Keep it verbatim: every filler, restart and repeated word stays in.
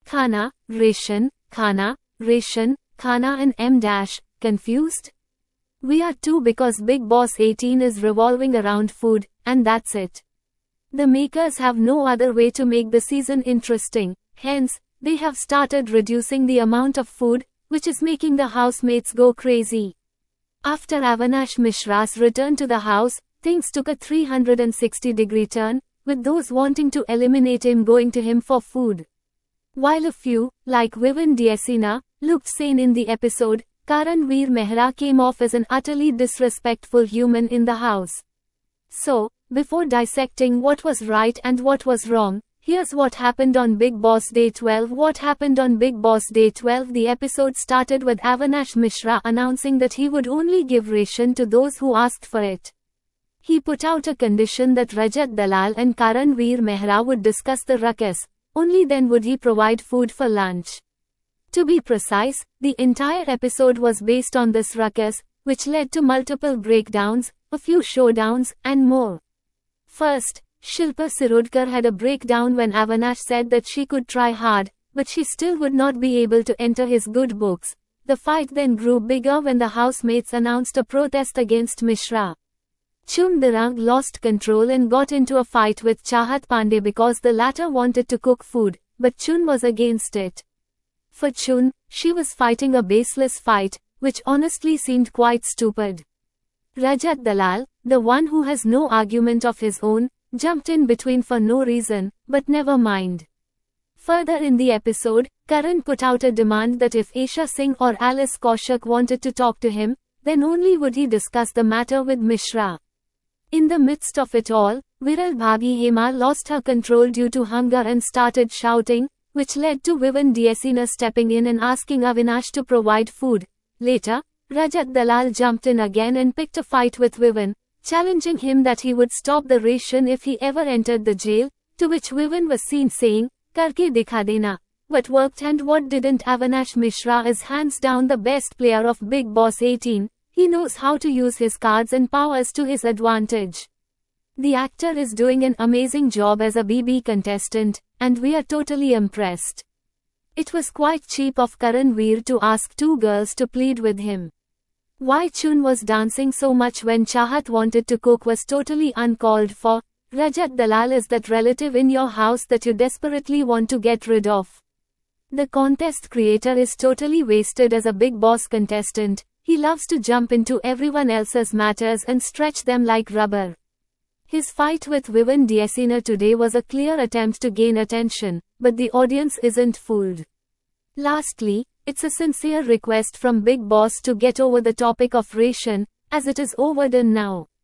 Khana, ration, Khana, ration, Khana and M dash, confused? We are too because Bigg Boss eighteen is revolving around food, and that's it. The makers have no other way to make the season interesting, hence, they have started reducing the amount of food, which is making the housemates go crazy. After Avinash Mishra's return to the house, things took a three hundred sixty degree turn, with those wanting to eliminate him going to him for food. While a few, like Vivian D'Essina, looked sane in the episode, Karanveer Mehra came off as an utterly disrespectful human in the house. So, before dissecting what was right and what was wrong, here's what happened on Bigg Boss Day twelve. What happened on Bigg Boss Day twelve? The episode started with Avinash Mishra announcing that he would only give ration to those who asked for it. He put out a condition that Rajat Dalal and Karanveer Mehra would discuss the ruckus, only then would he provide food for lunch. To be precise, the entire episode was based on this ruckus, which led to multiple breakdowns, a few showdowns, and more. First, Shilpa Sirudkar had a breakdown when Avinash said that she could try hard, but she still would not be able to enter his good books. The fight then grew bigger when the housemates announced a protest against Mishra. Chun Dirang lost control and got into a fight with Chahat Pandey because the latter wanted to cook food, but Chun was against it. For Chun, she was fighting a baseless fight, which honestly seemed quite stupid. Rajat Dalal, the one who has no argument of his own, jumped in between for no reason, but never mind. Further in the episode, Karan put out a demand that if Esha Singh or Alice Kaushik wanted to talk to him, then only would he discuss the matter with Mishra. In the midst of it all, Viral Bhagi Hema lost her control due to hunger and started shouting, which led to Vivian D'Essina stepping in and asking Avinash to provide food. Later, Rajat Dalal jumped in again and picked a fight with Vivian, challenging him that he would stop the ration if he ever entered the jail, to which Vivian was seen saying, "Karke dikha dena." What worked and what didn't? Avinash Mishra is hands down the best player of Bigg Boss eighteen, he knows how to use his cards and powers to his advantage. The actor is doing an amazing job as a B B contestant, and we are totally impressed. It was quite cheap of Karanveer to ask two girls to plead with him. Why Chun was dancing so much when Chahat wanted to cook was totally uncalled for. Rajat Dalal is that relative in your house that you desperately want to get rid of. The contest creator is totally wasted as a Bigg Boss contestant. He loves to jump into everyone else's matters and stretch them like rubber. His fight with Vivian D'Essina today was a clear attempt to gain attention, but the audience isn't fooled. Lastly, it's a sincere request from Bigg Boss to get over the topic of ration, as it is overdone now.